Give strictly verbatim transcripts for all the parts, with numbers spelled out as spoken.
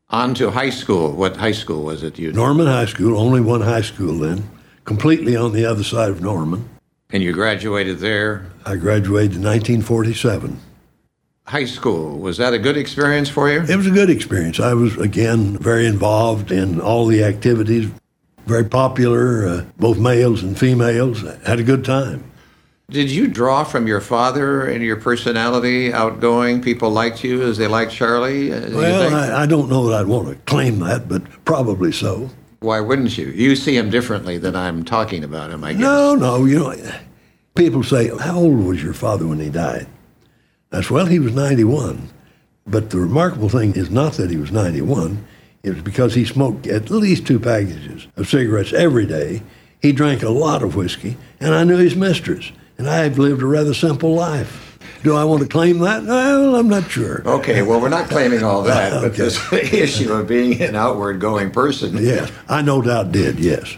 On to high school. What high school was it? You Norman High School, only one high school then, completely on the other side of Norman. And you graduated there? I graduated in nineteen forty-seven. High school, was that a good experience for you? It was a good experience. I was, again, very involved in all the activities, very popular, uh, both males and females. Had a good time. Did you draw from your father and your personality, outgoing? People liked you as they liked Charlie? Uh, well, I, I don't know that I'd want to claim that, but probably so. Why wouldn't you? You see him differently than I'm talking about him, I guess. No, no. You know, people say, how old was your father when he died? I said, well, he was ninety-one. But the remarkable thing is not that he was ninety-one. It was because he smoked at least two packages of cigarettes every day. He drank a lot of whiskey, and I knew his mistress. And I've lived a rather simple life. Do I want to claim that? Well, I'm not sure. Okay, well, we're not claiming all that, okay. But this issue of being an outward-going person. Yes, I no doubt did, yes.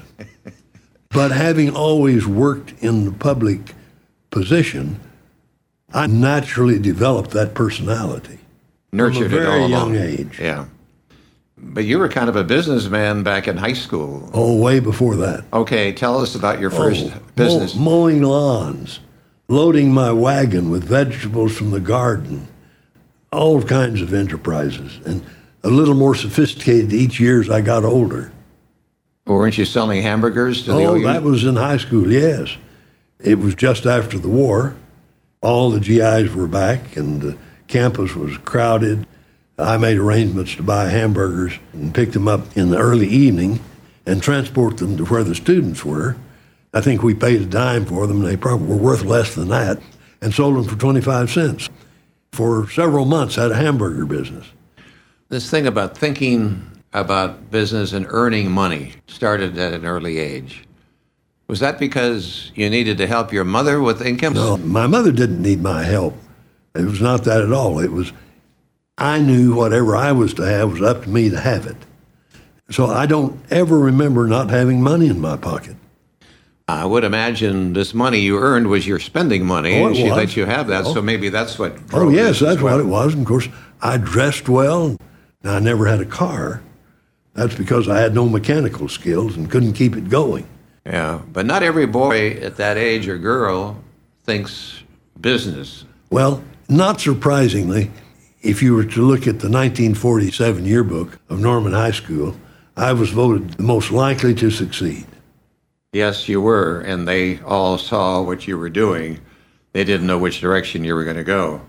But having always worked in the public position, I naturally developed that personality. Nurtured from a very it all young along. age. Yeah. But you were kind of a businessman back in high school. Oh, way before that. Okay, tell us about your first oh, business. Mow, mowing lawns, loading my wagon with vegetables from the garden, all kinds of enterprises, and a little more sophisticated each year as I got older. Or weren't you selling hamburgers to the Oh, O U? that was in high school, yes. It was just after the war. All the G Is were back, and the campus was crowded. I made arrangements to buy hamburgers and pick them up in the early evening and transport them to where the students were. I think we paid a dime for them. They probably were worth less than that, and sold them for twenty-five cents. For several months, I had a hamburger business. This thing about thinking about business and earning money started at an early age. Was that because you needed to help your mother with income? No, my mother didn't need my help. It was not that at all. It was, I knew whatever I was to have was up to me to have it. So I don't ever remember not having money in my pocket. I would imagine this money you earned was your spending money. Oh, it She was. let you have that, Oh. so maybe that's what Oh, drove yes, this as that's well. what it was. And of course, I dressed well. Now, I never had a car. That's because I had no mechanical skills and couldn't keep it going. Yeah, but not every boy at that age or girl thinks business. Well, not surprisingly, if you were to look at the nineteen forty-seven yearbook of Norman High School, I was voted the most likely to succeed. Yes, you were, and they all saw what you were doing. They didn't know which direction you were going to go.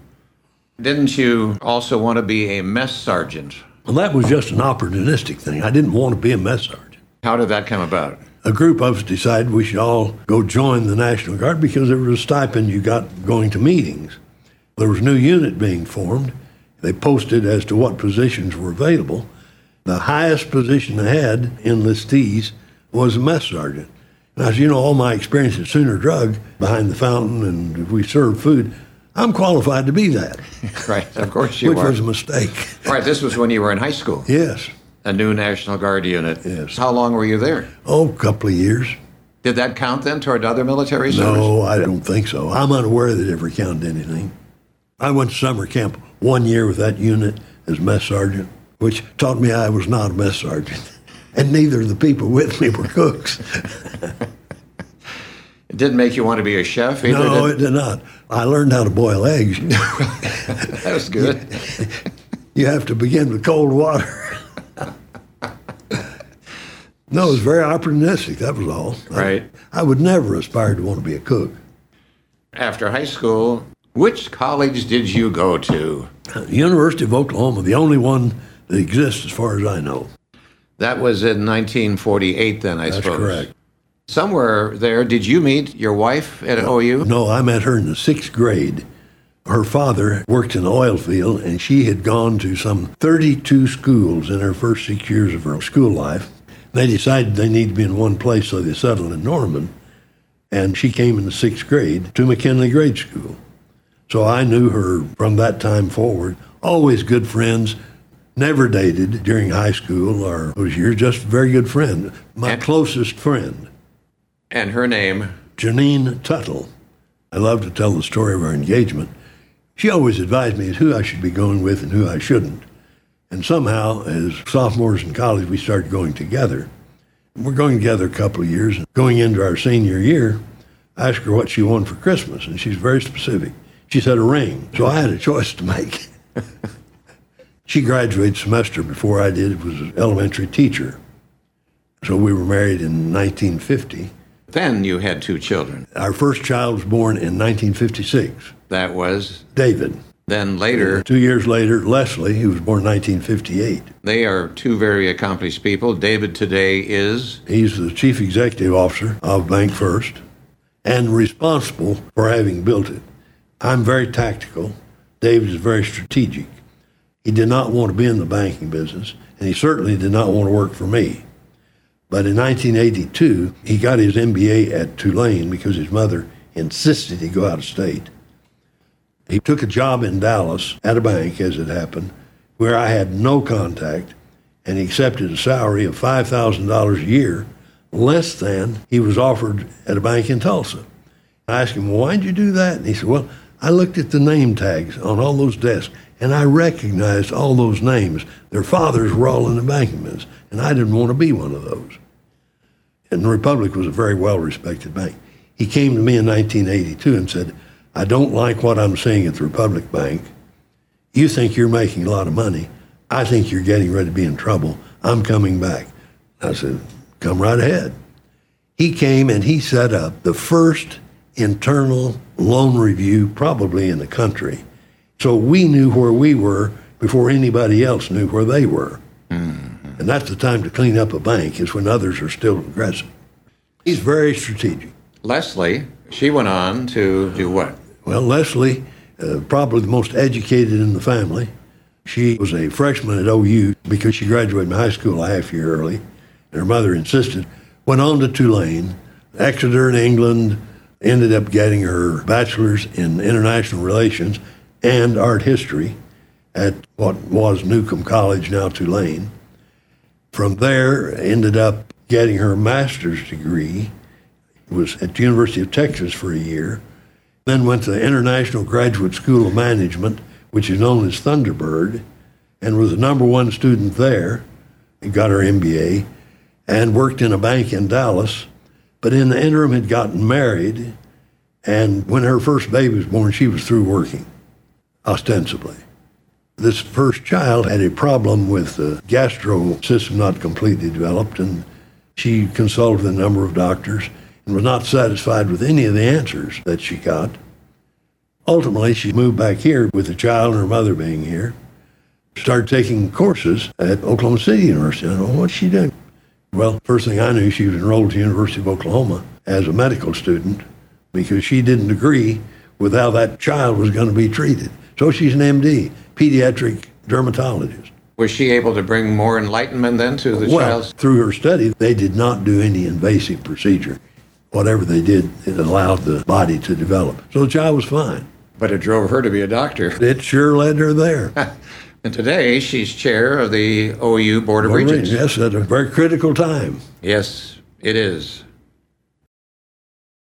Didn't you also want to be a mess sergeant? Well, that was just an opportunistic thing. I didn't want to be a mess sergeant. How did that come about? A group of us decided we should all go join the National Guard because there was a stipend you got going to meetings. There was a new unit being formed. They posted as to what positions were available. The highest position they had, enlistees, was a mess sergeant. And as you know, all my experience at Sooner Drug, behind the fountain, and if we served food, I'm qualified to be that. Right, of course you Which were. was a mistake. Right, this was when you were in high school. Yes. A new National Guard unit. Yes. How long were you there? Oh, a couple of years. Did that count then toward other military service? No, I don't think so. I'm unaware that it ever counted anything. I went to summer camp one year with that unit as mess sergeant, which taught me I was not a mess sergeant. And neither of the people with me were cooks. It didn't make you want to be a chef either? No, did it did not. I learned how to boil eggs. That was good. You have to begin with cold water. No, it was very opportunistic, that was all. Right. I, I would never aspire to want to be a cook. After high school, which college did you go to? University of Oklahoma, the only one that exists as far as I know. That was in nineteen forty-eight then, I That's suppose. correct. Somewhere there, did you meet your wife at O U? No, I met her in the sixth grade. Her father worked in the oil field, and she had gone to some thirty-two schools in her first six years of her school life. They decided they needed to be in one place, so they settled in Norman. And she came in the sixth grade to McKinley Grade School. So I knew her from that time forward. Always good friends. Never dated during high school or those years. Just a very good friend. My And- closest friend. And her name? Janine Tuttle. I love to tell the story of our engagement. She always advised me as who I should be going with and who I shouldn't. And somehow, as sophomores in college, we started going together. We're going together a couple of years. Going into our senior year, I asked her what she wanted for Christmas, and she's very specific. She said a ring. So I had a choice to make. She graduated a semester before I did. It was an elementary teacher. So we were married in nineteen fifty. Then you had two children. Our first child was born in nineteen fifty-six. That was? David. Then later... Two years later, Leslie, who was born in nineteen fifty-eight. They are two very accomplished people. David today is? He's the chief executive officer of Bank First and responsible for having built it. I'm very tactical. David is very strategic. He did not want to be in the banking business, and he certainly did not want to work for me. But in nineteen eighty-two, he got his M B A at Tulane because his mother insisted he go out of state. He took a job in Dallas at a bank, as it happened, where I had no contact, and he accepted a salary of five thousand dollars a year, less than he was offered at a bank in Tulsa. I asked him, well, why'd you do that? And he said, well, I looked at the name tags on all those desks, and I recognized all those names. Their fathers were all in the banking business, and I didn't want to be one of those. And the Republic was a very well-respected bank. He came to me in nineteen eighty-two and said, I don't like what I'm seeing at the Republic Bank. You think you're making a lot of money. I think you're getting ready to be in trouble. I'm coming back. I said, come right ahead. He came and he set up the first internal loan review probably in the country. So we knew where we were before anybody else knew where they were. Mm-hmm. And that's the time to clean up a bank, is when others are still aggressive. He's very strategic. Leslie, she went on to do what? Well, Leslie, uh, probably the most educated in the family. She was a freshman at O U because she graduated from high school a half year early, and her mother insisted. Went on to Tulane, Exeter in England, ended up getting her bachelor's in international relations and art history at what was Newcomb College, now Tulane. From there, ended up getting her master's degree. Was at the University of Texas for a year. Then went to the International Graduate School of Management, which is known as Thunderbird, and was the number one student there, and got her M B A, and worked in a bank in Dallas, but in the interim had gotten married, and when her first baby was born, she was through working, ostensibly. This first child had a problem with the gastro system not completely developed, and she consulted a number of doctors and was not satisfied with any of the answers that she got. Ultimately, she moved back here with the child and her mother being here, started taking courses at Oklahoma City University. I don't know, what's she doing? Well, first thing I knew, she was enrolled at the University of Oklahoma as a medical student because she didn't agree with how that child was going to be treated. So she's an M D, pediatric dermatologist. Was she able to bring more enlightenment then to the well, child's? Through her study, they did not do any invasive procedure. Whatever they did, it allowed the body to develop. So the child was fine. But it drove her to be a doctor. It sure led her there. And today, she's chair of the O U Board of Board Regents. Yes, at a very critical time. Yes, it is.